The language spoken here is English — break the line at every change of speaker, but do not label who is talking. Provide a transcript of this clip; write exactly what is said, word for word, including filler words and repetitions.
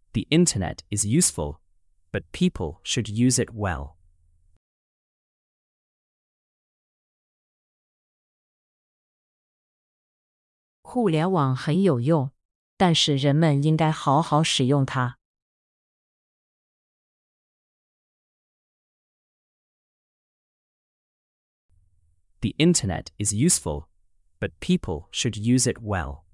The internet is useful, but people should use it well.
互联网很有用，但是人们应该好好使用它。
The internet is useful, but people should use it well.